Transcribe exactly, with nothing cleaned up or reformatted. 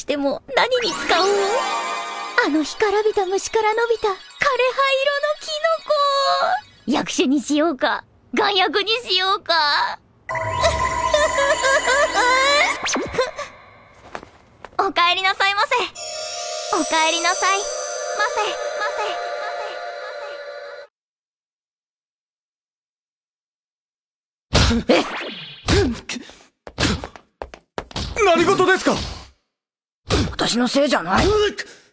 しても何に使おう。あの干からびた虫から伸びた枯れ葉色のキノコ。役所にしようか、丸薬にしようか。おかえりなさいませ。おかえりなさいませませませ。えっ何事ですか？ 私のせいじゃない。